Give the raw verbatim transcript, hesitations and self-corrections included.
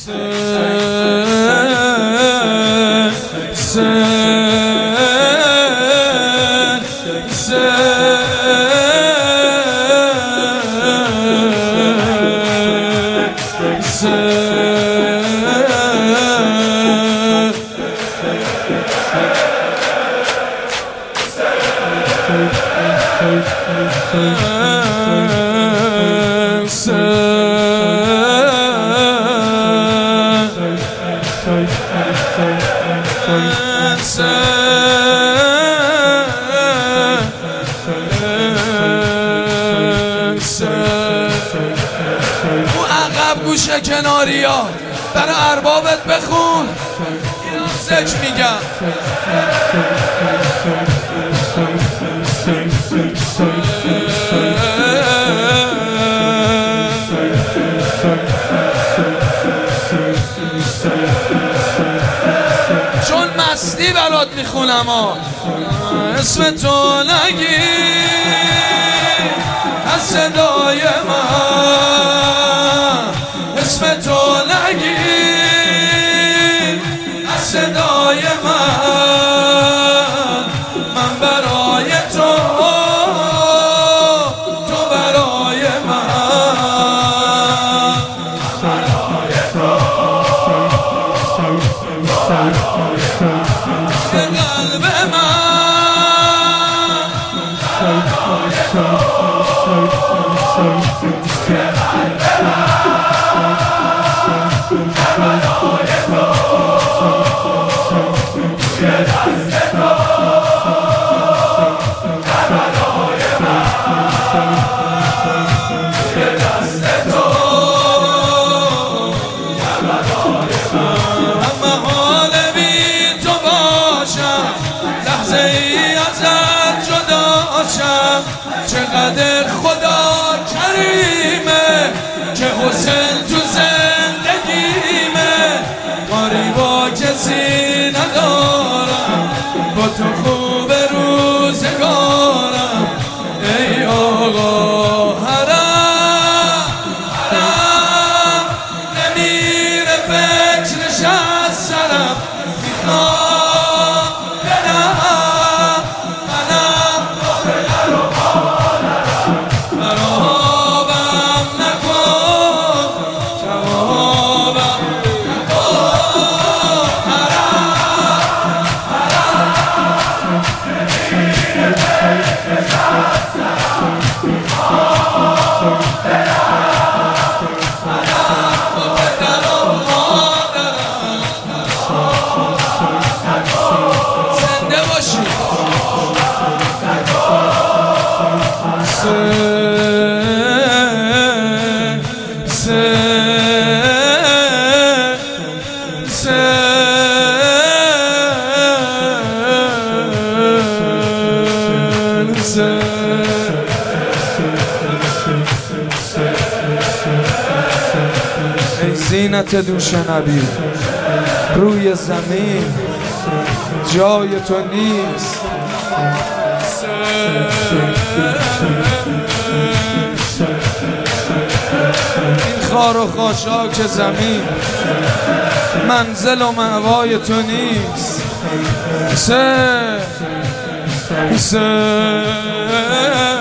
اون عقب گوشه کناری ها برای اربابت بخون، اینا ذکر میگم. چون مستی برات میخونم ها، اسم تو نگی از صدای من، اسم تو نگی از صدای من، من برای تو، تو برای من، برای تو، به قلب من، برای تو، چقدر خدا کریمه که حسین تو زندگیمه، کاری با کسی ندارم، با تو خوب روزگارم. ای آقا حرم حرم نمیره فکرش از سرم، میخوام برم ای زینت دوش نبی روی زمین جای تو نیست. این خار و خاشاک زمین منزل و مأوای تو نیست. حسین حسین